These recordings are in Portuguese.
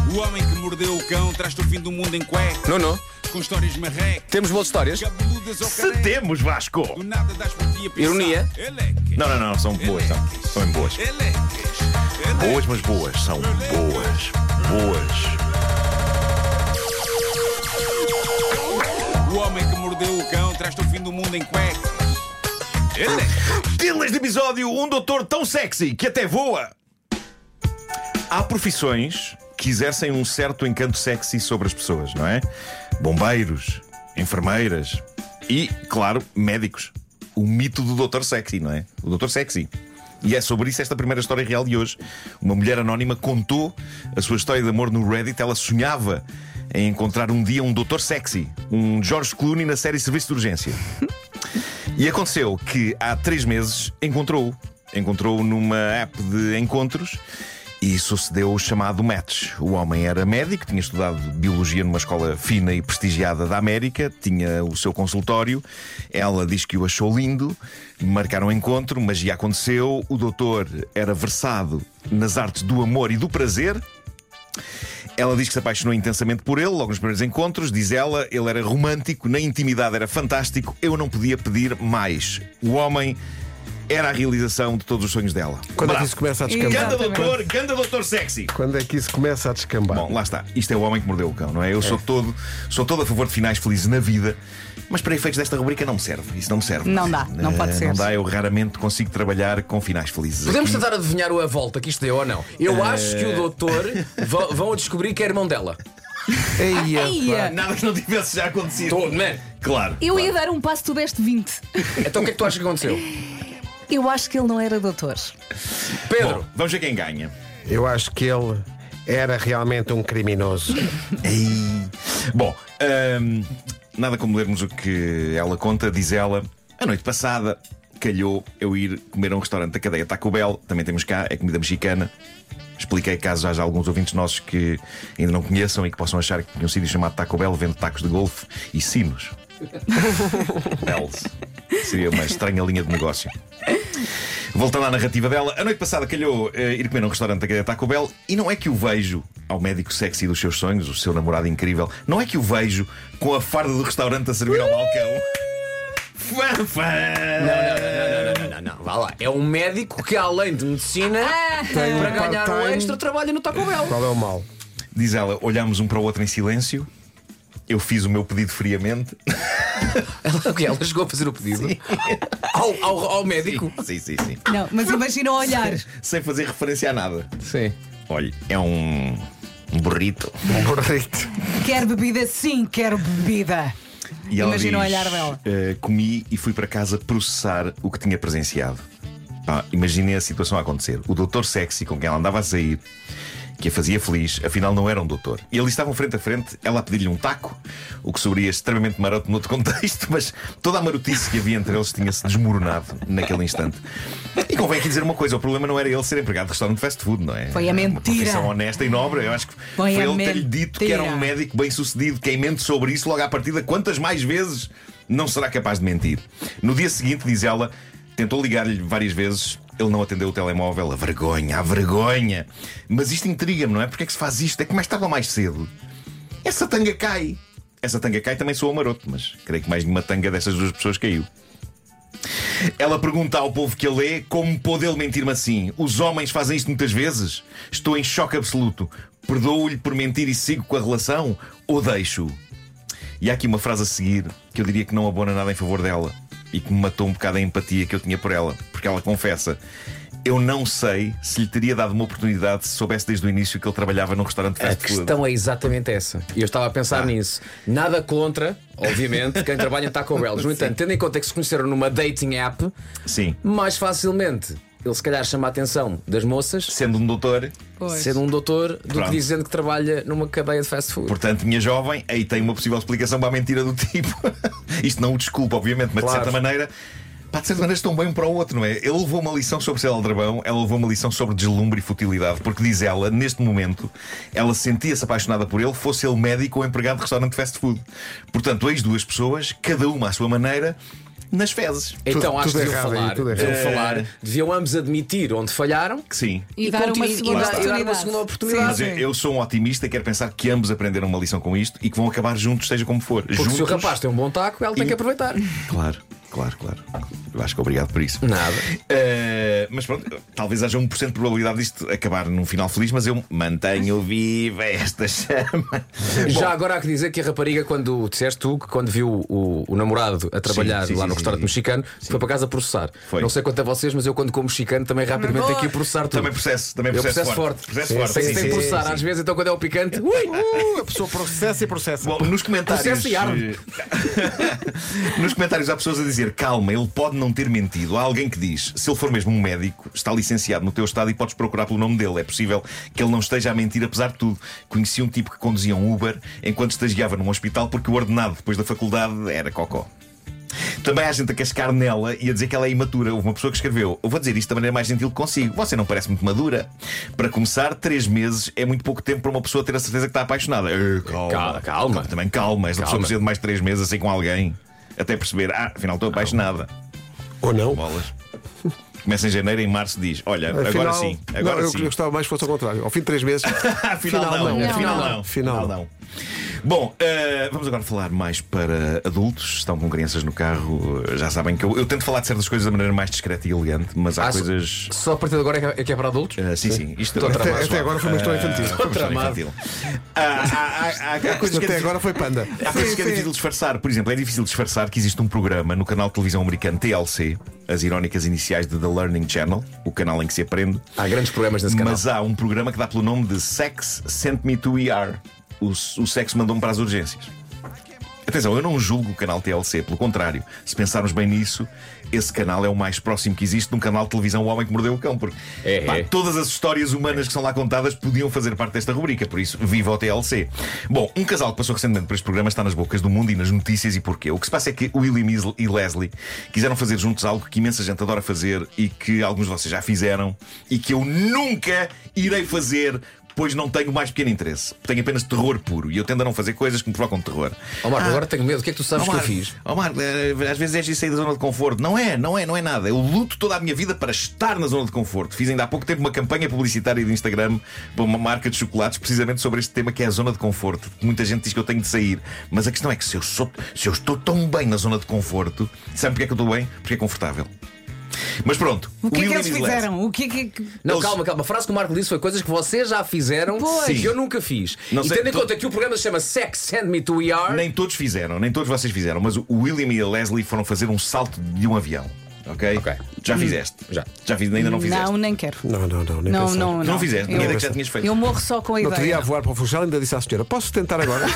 O homem que mordeu o cão traz-te o fim do mundo em cueca. Não. Com histórias marrecas. Temos boas histórias. Cabeludas ou Se carecas. temos, Vasco! Do nada das por ti a pensar. Ironia. Elecas. Não, são boas, são bem boas. Elecas. Boas, mas boas, são boas. O homem que mordeu o cão traz-te o fim do mundo em cuecas. Título deste episódio: um doutor tão sexy que até voa. Há profissões que exercem um certo encanto sexy sobre as pessoas, não é? Bombeiros, enfermeiras e, claro, médicos. O mito do doutor sexy, não é? O doutor sexy. E é sobre isso esta primeira história real de hoje. Uma mulher anónima contou a sua história de amor no Reddit. Ela sonhava em encontrar um dia um doutor sexy, um George Clooney na série Serviço de Urgência. E aconteceu que há 3 meses encontrou-o numa app de encontros. E sucedeu o chamado match. O homem era médico, tinha estudado biologia numa escola fina e prestigiada da América, tinha o seu consultório. Ela diz que o achou lindo, marcaram um encontro, magia aconteceu. O doutor era versado nas artes do amor e do prazer. Ela diz que se apaixonou intensamente por ele, logo nos primeiros encontros. Diz ela, ele era romântico, na intimidade era fantástico. Eu não podia pedir mais. O homem era a realização de todos os sonhos dela. Quando é que isso começa a descambar? Ganda doutor sexy. Quando é que isso começa a descambar? Bom, lá está. Isto é o homem que mordeu o cão, não é? Eu sou todo a favor de finais felizes na vida, mas para efeitos desta rubrica não me serve. Isso não me serve. Não dá, não pode ser. Não dá, eu raramente consigo trabalhar com finais felizes. Podemos Aqui- tentar adivinhar a volta que isto deu ou não? Eu acho que o doutor vão descobrir que é irmão dela. Eia. Nada que não tivesse já acontecido. Todo, man. Claro. Eu claro. ia dar um passo, tu deste 20. Então o que é que tu achas que aconteceu? Eu acho que ele não era doutor. Pedro, Bom, vamos ver quem ganha. Eu acho que ele era realmente um criminoso. Ei. Bom, nada como lermos o que ela conta. Diz ela: a noite passada calhou eu ir comer a um restaurante da cadeia Taco Bell. Também temos cá, é comida mexicana. Expliquei caso haja alguns ouvintes nossos que ainda não conheçam e que possam achar que tinha um sítio chamado Taco Bell, vende tacos de golfe e sinos. Bells. Seria uma estranha linha de negócio. Voltando à narrativa dela, a noite passada calhou ir comer a um restaurante da cadeia Taco Bell. E não é que o vejo ao médico sexy dos seus sonhos, o seu namorado incrível. Não é que o vejo com a farda do restaurante a servir ao balcão. Não. Vá lá. É um médico que, além de medicina, Tem um para ganhar um part-time. extra, trabalha no Taco Bell. Qual é o mal? Diz ela, olhámos um para o outro em silêncio. Eu fiz o meu pedido friamente. Ela chegou a fazer o pedido ao médico. Sim. Não, mas imagina o olhar. Sem fazer referência a nada. Sim. Olha, é um burrito. Correto. Quer bebida? Sim, quero bebida. E ela Imagina o diz, olhar dela. comi e fui para casa processar o que tinha presenciado. Imaginei a situação a acontecer. O doutor sexy com quem ela andava a sair, que a fazia feliz, afinal não era um doutor. E eles estavam frente a frente, ela a pedir-lhe um taco, o que soaria extremamente maroto noutro contexto, mas toda a marotice que havia entre eles tinha-se desmoronado naquele instante. E convém aqui dizer uma coisa: o problema não era ele ser empregado de restaurante de fast food, não é? Foi a Uma mentira. profissão honesta e nobre. Eu acho que Foi foi a ele ter-lhe dito que era um mentira. médico bem sucedido. Quem mente sobre isso logo à partida, quantas mais vezes não será capaz de mentir? No dia seguinte, diz ela, tentou ligar-lhe várias vezes. Ele não atendeu o telemóvel. A vergonha. Mas isto intriga-me, não é? Porque é que se faz isto? É que mais tarde ou mais cedo essa tanga cai. Essa tanga cai também soa maroto, mas creio que mais nenhuma tanga dessas duas pessoas caiu. Ela pergunta ao povo que a lê como pôde ele mentir-me assim. Os homens fazem isto muitas vezes. Estou em choque absoluto. Perdoo-lhe por mentir e sigo com a relação, ou deixo-o? E há aqui uma frase a seguir que eu diria que não abona nada em favor dela e que me matou um bocado a empatia que eu tinha por ela. Porque ela confessa: eu não sei se lhe teria dado uma oportunidade se soubesse desde o início que ele trabalhava num restaurante A fast food. questão é exatamente essa. E eu estava a pensar nisso. Nada contra, obviamente, quem trabalha em Taco Bell. No entanto, tendo em conta que se conheceram numa dating app, Sim. mais facilmente ele se calhar chama a atenção das moças, Sendo um doutor, Pois. sendo um doutor, do Pronto. que dizendo que trabalha numa cadeia de fast food. portanto, minha jovem, aí tem uma possível explicação para a mentira do tipo. Isto não o desculpa, obviamente, mas Claro. de certa maneira estão bem um para o outro, não é? Ele levou uma lição sobre ser aldrabão, ela levou uma lição sobre deslumbre e futilidade, porque diz ela, neste momento, ela sentia-se apaixonada por ele, fosse ele médico ou empregado de restaurante de fast food. Portanto, eis duas pessoas, cada uma à sua maneira, nas fezes. Então acho que tudo deviam errado aí, falar, tudo deviam errado. falar, deviam ambos admitir onde falharam Que sim. E dar uma segunda dar uma segunda oportunidade. Mas eu sou um otimista e quero pensar que ambos aprenderam uma lição com isto e que vão acabar juntos, seja como for. Porque se o rapaz tem um bom taco, ela tem que aproveitar. Claro. Eu acho que obrigado por isso. Nada. Mas pronto, talvez haja 1% de probabilidade disto acabar num final feliz, mas eu mantenho viva esta chama. Já agora há que dizer que a rapariga, quando disseste tu, que quando viu o namorado a trabalhar Sim, lá no restaurante mexicano, foi para casa processar. Foi. Não sei quanto a vocês, mas eu quando como mexicano também rapidamente tenho que ir processar tudo. Também processo Eu processo forte. Processo Sim, forte. Tem que sim, processar, sim. às vezes, então quando é o picante. Ui! A pessoa processa e processa. Bom, nos comentários. Processo e arme. Nos comentários há pessoas a dizer: calma, ele pode não ter mentido. Há alguém que diz: se ele for mesmo um médico, está licenciado no teu estado e podes procurar pelo nome dele. É possível que ele não esteja a mentir, apesar de tudo. Conheci um tipo que conduzia um Uber enquanto estagiava num hospital porque o ordenado depois da faculdade era cocó. Também há gente a cascar nela e a dizer que ela é imatura. Houve uma pessoa que escreveu: eu vou dizer isto da maneira mais gentil que consigo. Você não parece muito madura. Para começar, 3 meses é muito pouco tempo para uma pessoa ter a certeza que está apaixonada. Calma. Também calma. Esta pessoa precisa de mais 3 meses assim com alguém até perceber: afinal estou apaixonada. Ou não? Bolas. Começa em janeiro e em março diz: olha, Afinal, agora sim. Agora não, sim. eu gostava mais que fosse ao contrário. Ao fim de 3 meses. Afinal não. Afinal não. Bom, vamos agora falar mais para adultos. Estão com crianças no carro. Já sabem que eu tento falar de certas coisas da maneira mais discreta e elegante, mas há coisas. Só a partir de agora é que é para adultos? Sim. Isto Até agora foi uma história infantil. Há coisas que Até agora foi panda. Há coisas que é difícil disfarçar. Por exemplo, é difícil disfarçar que existe um programa no canal de televisão americano TLC, as irónicas iniciais de The Learning Channel, o canal em que se aprende. Há grandes programas nesse canal. Mas há um programa que dá pelo nome de Sex Sent Me to ER. O sexo mandou-me para as urgências. Atenção, eu não julgo o canal TLC, pelo contrário, se pensarmos bem nisso, esse canal é o mais próximo que existe de um canal de televisão O Homem que Mordeu o Cão. Porque todas as histórias humanas que são lá contadas podiam fazer parte desta rubrica, por isso, viva o TLC. Bom, um casal que passou recentemente por este programa está nas bocas do mundo e nas notícias, e porquê? O que se passa é que William e Leslie quiseram fazer juntos algo que imensa gente adora fazer e que alguns de vocês já fizeram e que eu nunca irei fazer, pois não tenho o mais pequeno interesse. Tenho apenas terror puro. E eu tendo a não fazer coisas que me provocam terror. Marco, agora tenho medo. O que é que tu sabes que eu fiz? Marco, às vezes é de sair da zona de conforto. Não é nada. Eu luto toda a minha vida para estar na zona de conforto. Fiz ainda há pouco tempo uma campanha publicitária de Instagram para uma marca de chocolates, precisamente sobre este tema que é a zona de conforto. Muita gente diz que eu tenho de sair. Mas a questão é que se eu estou tão bem na zona de conforto, sabe porque é que eu estou bem? Porque é confortável. Mas pronto, o que é que eles fizeram? O que é que... Não, calma. A frase que o Marco disse foi coisas que vocês já fizeram e que eu nunca fiz. Não e sei, tendo em conta que o programa se chama Sex Send Me to ER. Nem todos fizeram, nem todos vocês fizeram, mas o William e a Leslie foram fazer um salto de um avião. Ok? Já fizeste? Já fiz, ainda não fizeste? Não, nem quero. Nem pensar. Não fizeste? Tinha ideia que já tinhas feito. Eu morro só com a No ideia. outro dia a voar para o Funchal ainda disse à senhora: posso tentar agora?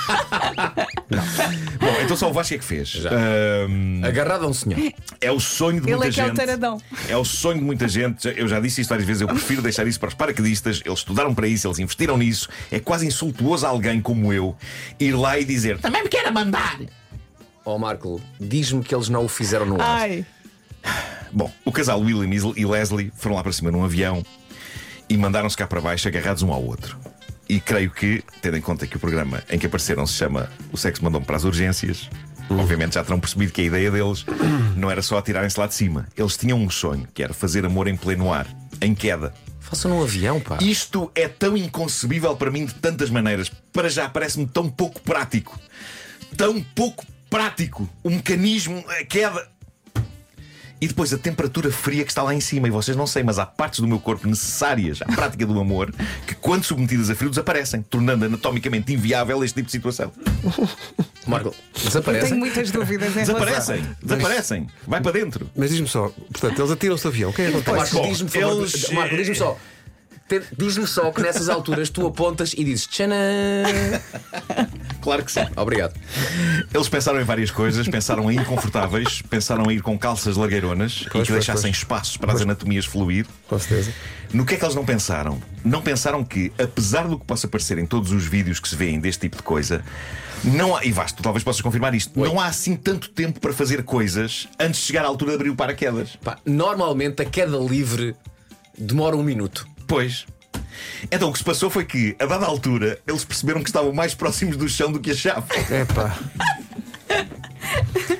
Bom, então só o Vasco é que fez. Agarrado a um senhor. É o sonho de muita Ele é que é o gente. taradão. É o sonho de muita gente. Eu já disse isto várias vezes. Eu prefiro deixar isso para os paraquedistas. Eles estudaram para isso, eles investiram nisso. É quase insultuoso a alguém como eu ir lá e dizer: também me quero mandar. Marco, diz-me que eles não o fizeram no ar. Ai. Bom, o casal William e Leslie foram lá para cima num avião e mandaram-se cá para baixo agarrados um ao outro. E creio que, tendo em conta que o programa em que apareceram se chama O Sexo Mandou-me para as Urgências, obviamente já terão percebido que a ideia deles não era só atirarem-se lá de cima. Eles tinham um sonho, que era fazer amor em pleno ar, em queda. Façam num avião, pá. Isto é tão inconcebível para mim de tantas maneiras. Para já parece-me tão pouco prático. Tão pouco prático. O mecanismo, a queda. E depois a temperatura fria que está lá em cima. E vocês não sei, mas há partes do meu corpo necessárias à prática do amor que, quando submetidas a frio, desaparecem, tornando anatomicamente inviável este tipo de situação. Marco, Tenho desaparecem. muitas dúvidas em relação. Desaparecem. Vai para dentro. Mas diz-me só, portanto, eles atiram-se do avião. O que é que acontece? Marco, diz-me, por favor, eles- Marco, diz-me só. Diz-me só que nessas alturas tu apontas e dizes tchanã. Claro que sim. Obrigado. Eles pensaram em várias coisas. Pensaram em ir confortáveis. Pensaram em ir com calças largueironas e que deixassem espaços para as anatomias fluir. Com certeza. No que é que eles não pensaram? Não pensaram que, apesar do que possa parecer em todos os vídeos que se vêem deste tipo de coisa, não há, e Vasco, tu talvez possas confirmar isto, não há assim tanto tempo para fazer coisas antes de chegar à altura de abrir o paraquedas. Pá, normalmente a queda livre demora 1 minuto. Pois. Então o que se passou foi que, a dada altura, eles perceberam que estavam mais próximos do chão do que achavam. Epá.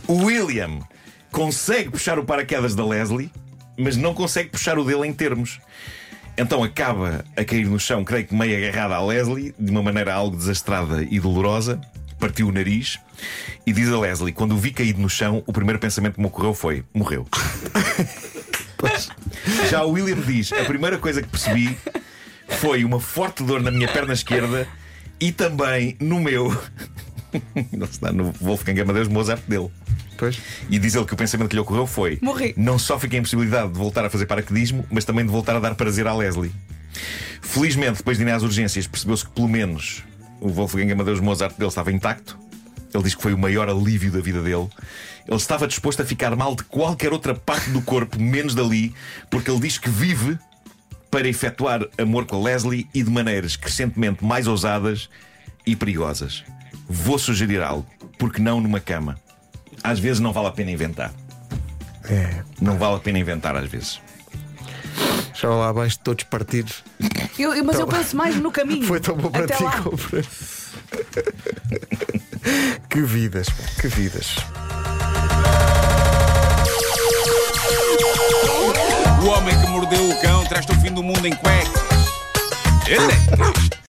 O William consegue puxar o paraquedas da Leslie, mas não consegue puxar o dele em termos. Então acaba a cair no chão, creio que meio agarrada à Leslie, de uma maneira algo desastrada e dolorosa. Partiu o nariz. E diz a Leslie: quando o vi caído no chão, o primeiro pensamento que me ocorreu foi: morreu. Já o William diz: a primeira coisa que percebi foi uma forte dor na minha perna esquerda e também no meu. Não se dá no Wolfgang Amadeus Mozart dele. Pois. E diz ele que o pensamento que lhe ocorreu foi: morri. não só fiquei em possibilidade de voltar a fazer paraquedismo, mas também de voltar a dar prazer à Leslie. Felizmente, depois de ir às urgências, percebeu-se que pelo menos o Wolfgang Amadeus Mozart dele estava intacto. Ele diz que foi o maior alívio da vida dele. Ele estava disposto a ficar mal de qualquer outra parte do corpo, menos dali, porque ele diz que vive para efetuar amor com a Leslie e de maneiras crescentemente mais ousadas e perigosas. Vou sugerir algo: porque não numa cama? Às vezes não vale a pena inventar. Não vale a pena inventar às vezes. Já lá abaixo, todos partidos. Mas eu penso mais no caminho. Foi tão bom para Até ti lá. comprar. Que vidas, pá, que vidas. O homem que mordeu o cão traz-te o fim do mundo em cuecas. Ele é.